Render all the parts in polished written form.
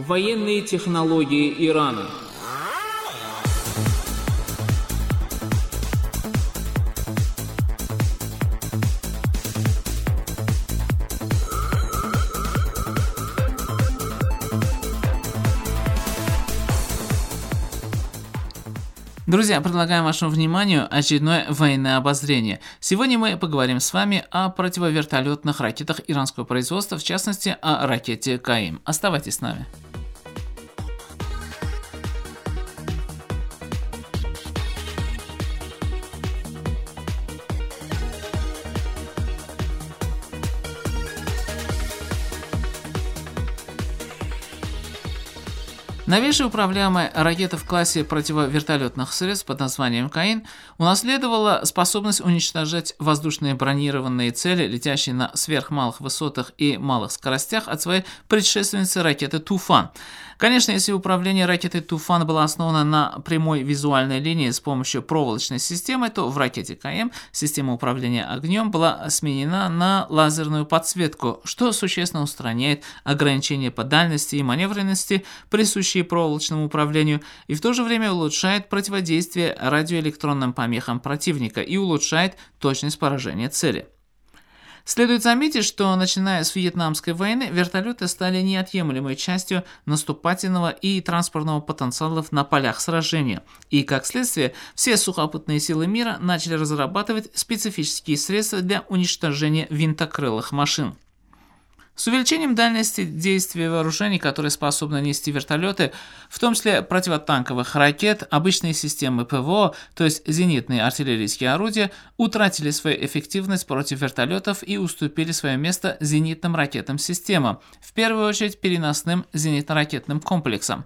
Военные технологии Ирана. Друзья, предлагаем вашему вниманию очередное военное обозрение. Сегодня мы поговорим с вами о противовертолетных ракетах иранского производства, в частности, о ракете «Каим». Оставайтесь с нами. Новейшая управляемая ракета в классе противовертолетных средств под названием «Каим» унаследовала способность уничтожать воздушные бронированные цели, летящие на сверхмалых высотах и малых скоростях, от своей предшественницы ракеты «Туфан». Конечно, если управление ракетой «Туфан» было основано на прямой визуальной линии с помощью проволочной системы, то в ракете «Каим» система управления огнем была сменена на лазерную подсветку, что существенно устраняет ограничения по дальности и маневренности, присущие проволочному управлению, и в то же время улучшает противодействие радиоэлектронным помехам противника и улучшает точность поражения цели. Следует заметить, что начиная с Вьетнамской войны вертолеты стали неотъемлемой частью наступательного и транспортного потенциалов на полях сражения, и, как следствие, все сухопутные силы мира начали разрабатывать специфические средства для уничтожения винтокрылых машин. С увеличением дальности действия вооружений, которые способны нести вертолеты, в том числе противотанковых ракет, обычные системы ПВО, то есть зенитные артиллерийские орудия, утратили свою эффективность против вертолетов и уступили свое место зенитным ракетным системам, в первую очередь переносным зенитно-ракетным комплексам.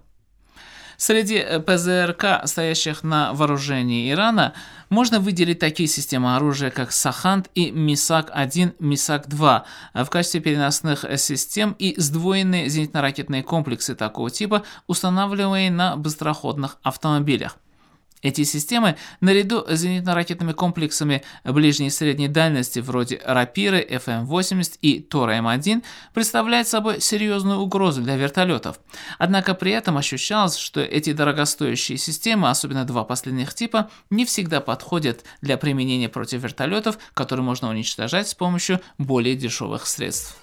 Среди ПЗРК, стоящих на вооружении Ирана, можно выделить такие системы оружия, как Саханд и Мисак-1, Мисак-2 в качестве переносных систем и сдвоенные зенитно-ракетные комплексы такого типа, устанавливаемые на быстроходных автомобилях. Эти системы, наряду с зенитно-ракетными комплексами ближней и средней дальности вроде Рапиры, ФМ-80 и Тора М1, представляют собой серьезную угрозу для вертолетов. Однако при этом ощущалось, что эти дорогостоящие системы, особенно два последних типа, не всегда подходят для применения против вертолетов, которые можно уничтожать с помощью более дешевых средств.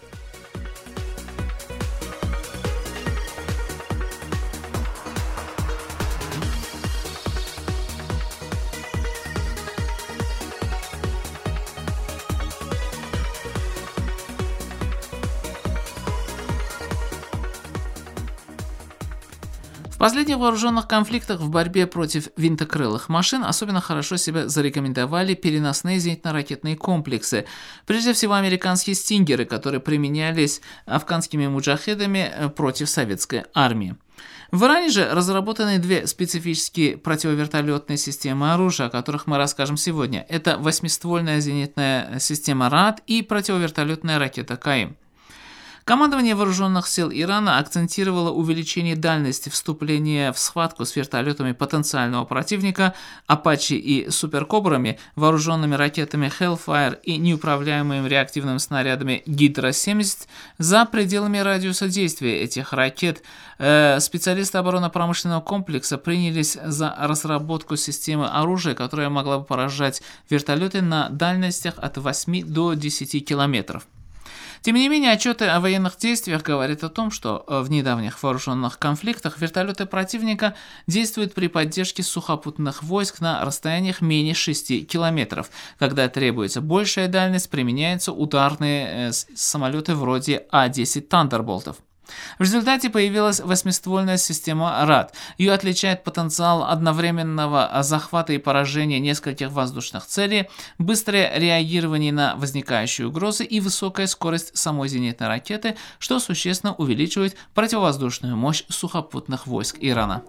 В последних вооруженных конфликтах в борьбе против винтокрылых машин особенно хорошо себя зарекомендовали переносные зенитно-ракетные комплексы, прежде всего американские «Стингеры», которые применялись афганскими муджахедами против советской армии. В Иране же разработаны две специфические противовертолетные системы оружия, о которых мы расскажем сегодня. Это восьмиствольная зенитная система РАД и противовертолетная ракета «Каим». Командование вооруженных сил Ирана акцентировало увеличение дальности вступления в схватку с вертолетами потенциального противника, «Апачи» и «Суперкобрами», вооруженными ракетами «Hellfire» и неуправляемыми реактивными снарядами «Гидра-70» за пределами радиуса действия этих ракет. Специалисты оборонно-промышленного комплекса принялись за разработку системы оружия, которая могла бы поражать вертолеты на дальностях от 8 до 10 километров. Тем не менее, отчеты о военных действиях говорят о том, что в недавних вооруженных конфликтах вертолеты противника действуют при поддержке сухопутных войск на расстояниях менее 6 километров. Когда требуется большая дальность, применяются ударные самолеты вроде А-10 «Тандерболтов». В результате появилась восьмиствольная система РАД. Ее отличает потенциал одновременного захвата и поражения нескольких воздушных целей, быстрое реагирование на возникающие угрозы и высокая скорость самой зенитной ракеты, что существенно увеличивает противовоздушную мощь сухопутных войск Ирана.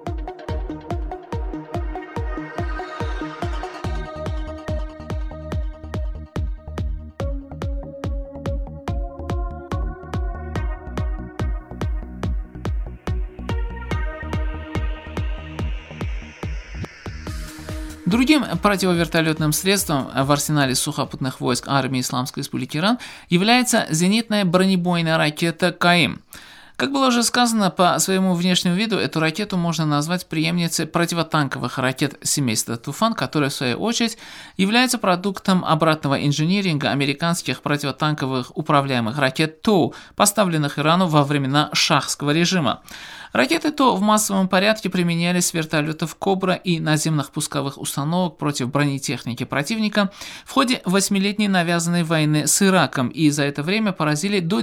Другим противовертолетным средством в арсенале сухопутных войск армии Исламской Республики Иран является зенитная бронебойная ракета «Каим». Как было уже сказано, по своему внешнему виду эту ракету можно назвать преемницей противотанковых ракет семейства Туфан, которая в свою очередь является продуктом обратного инжиниринга американских противотанковых управляемых ракет ТОУ, поставленных Ирану во времена шахского режима. Ракеты ТО в массовом порядке применялись с вертолетов «Кобра» и наземных пусковых установок против бронетехники противника в ходе 8-летней навязанной войны с Ираком и за это время поразили до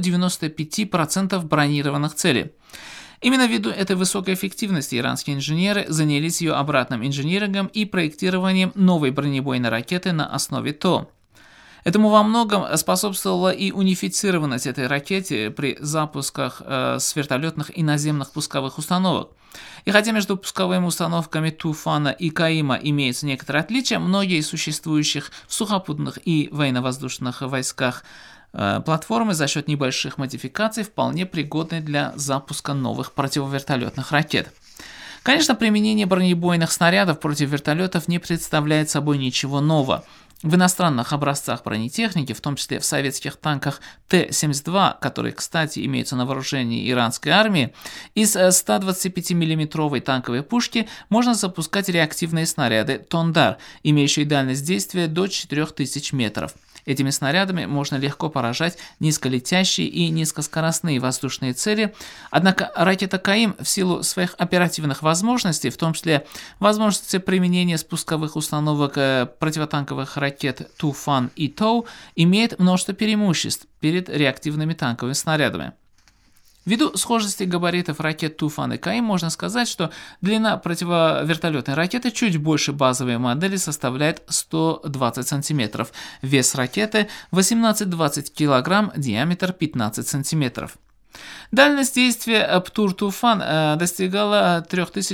95% бронированных целей. Именно ввиду этой высокой эффективности иранские инженеры занялись ее обратным инжинирингом и проектированием новой бронебойной ракеты на основе ТО. Этому во многом способствовала и унифицированность этой ракеты при запусках с вертолетных и наземных пусковых установок. И хотя между пусковыми установками Туфана и Каима имеются некоторые отличия, многие из существующих в сухопутных и военно-воздушных войсках платформы за счет небольших модификаций вполне пригодны для запуска новых противовертолетных ракет. Конечно, применение бронебойных снарядов против вертолетов не представляет собой ничего нового. В иностранных образцах бронетехники, в том числе в советских танках Т-72, которые, кстати, имеются на вооружении иранской армии, из 125 мм танковой пушки можно запускать реактивные снаряды «Тондар», имеющие дальность действия до 4000 метров. Этими снарядами можно легко поражать низколетящие и низкоскоростные воздушные цели, однако ракета «Каим» в силу своих оперативных возможностей, в том числе возможности применения спусковых установок противотанковых ракет «Туфан» и «Тоу», имеет множество преимуществ перед реактивными танковыми снарядами. Ввиду схожести габаритов ракет Туфан и Каим можно сказать, что длина противовертолетной ракеты чуть больше базовой модели составляет 120 см, вес ракеты 18-20 кг, диаметр 15 см. Дальность действия Птур-Туфан достигала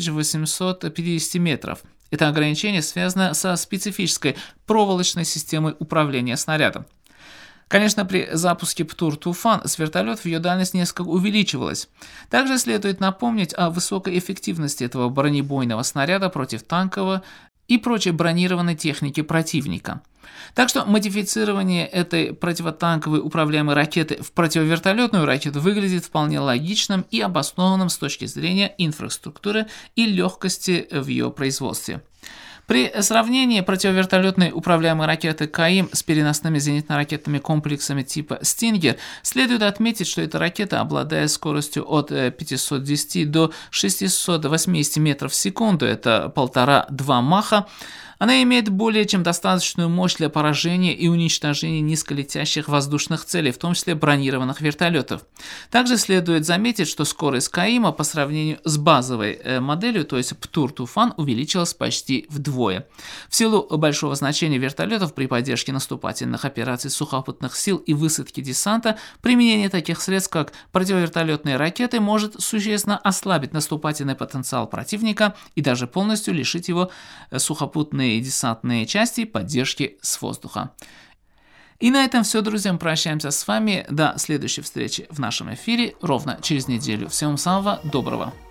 3850 метров. Это ограничение связано со специфической проволочной системой управления снарядом. Конечно, при запуске Птур-Туфан с вертолетов ее дальность несколько увеличивалась. Также следует напомнить о высокой эффективности этого бронебойного снаряда против танкового и прочей бронированной техники противника. Так что модифицирование этой противотанковой управляемой ракеты в противовертолетную ракету выглядит вполне логичным и обоснованным с точки зрения инфраструктуры и легкости в ее производстве. При сравнении противовертолетной управляемой ракеты «Каим» с переносными зенитно-ракетными комплексами типа «Стингер» следует отметить, что эта ракета обладает скоростью от 510 до 680 метров в секунду, это 1,5-2 маха. Она имеет более чем достаточную мощь для поражения и уничтожения низколетящих воздушных целей, в том числе бронированных вертолетов. Также следует заметить, что скорость Каима по сравнению с базовой моделью, то есть Птур-Туфан, увеличилась почти вдвое. В силу большого значения вертолетов при поддержке наступательных операций сухопутных сил и высадки десанта, применение таких средств, как противовертолетные ракеты, может существенно ослабить наступательный потенциал противника и даже полностью лишить его сухопутные и десантные части поддержки с воздуха. И на этом все, друзья, мы прощаемся с вами. До следующей встречи в нашем эфире ровно через неделю. Всем самого доброго.